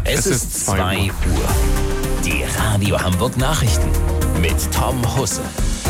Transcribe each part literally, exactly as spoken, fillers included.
Es, es ist zwei Uhr. Die Radio Hamburg Nachrichten mit Tom Husse.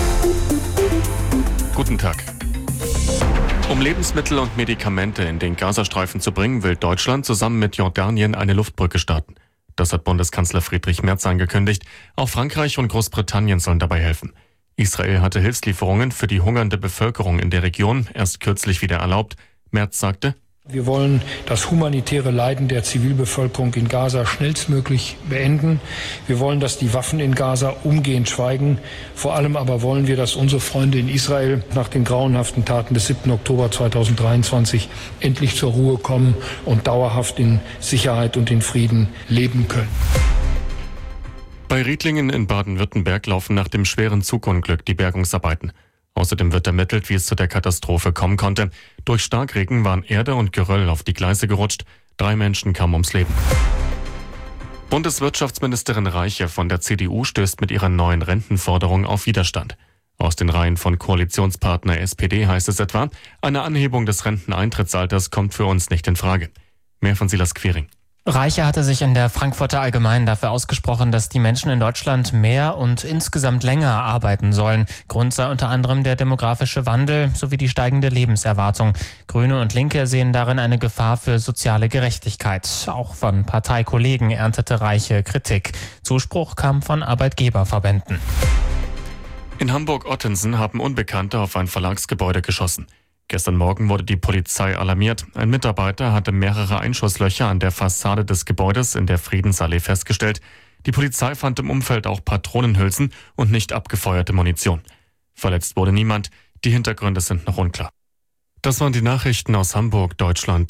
Guten Tag. Um Lebensmittel und Medikamente in den Gazastreifen zu bringen, will Deutschland zusammen mit Jordanien eine Luftbrücke starten. Das hat Bundeskanzler Friedrich Merz angekündigt. Auch Frankreich und Großbritannien sollen dabei helfen. Israel hatte Hilfslieferungen für die hungernde Bevölkerung in der Region erst kürzlich wieder erlaubt. Merz sagte: Wir wollen das humanitäre Leiden der Zivilbevölkerung in Gaza schnellstmöglich beenden. Wir wollen, dass die Waffen in Gaza umgehend schweigen. Vor allem aber wollen wir, dass unsere Freunde in Israel nach den grauenhaften Taten des siebten Oktober zweitausenddreiundzwanzig endlich zur Ruhe kommen und dauerhaft in Sicherheit und in Frieden leben können. Bei Riedlingen in Baden-Württemberg laufen nach dem schweren Zugunglück die Bergungsarbeiten. Außerdem wird ermittelt, wie es zu der Katastrophe kommen konnte. Durch Starkregen waren Erde und Geröll auf die Gleise gerutscht. Drei Menschen kamen ums Leben. Bundeswirtschaftsministerin Reiche von der C D U stößt mit ihrer neuen Rentenforderung auf Widerstand. Aus den Reihen von Koalitionspartner S P D heißt es etwa, eine Anhebung des Renteneintrittsalters kommt für uns nicht in Frage. Mehr von Silas Quering. Reiche hatte sich in der Frankfurter Allgemeinen dafür ausgesprochen, dass die Menschen in Deutschland mehr und insgesamt länger arbeiten sollen. Grund sei unter anderem der demografische Wandel sowie die steigende Lebenserwartung. Grüne und Linke sehen darin eine Gefahr für soziale Gerechtigkeit. Auch von Parteikollegen erntete Reiche Kritik. Zuspruch kam von Arbeitgeberverbänden. In Hamburg-Ottensen haben Unbekannte auf ein Verlagsgebäude geschossen. Gestern Morgen wurde die Polizei alarmiert. Ein Mitarbeiter hatte mehrere Einschusslöcher an der Fassade des Gebäudes in der Friedensallee festgestellt. Die Polizei fand im Umfeld auch Patronenhülsen und nicht abgefeuerte Munition. Verletzt wurde niemand. Die Hintergründe sind noch unklar. Das waren die Nachrichten aus Hamburg, Deutschland.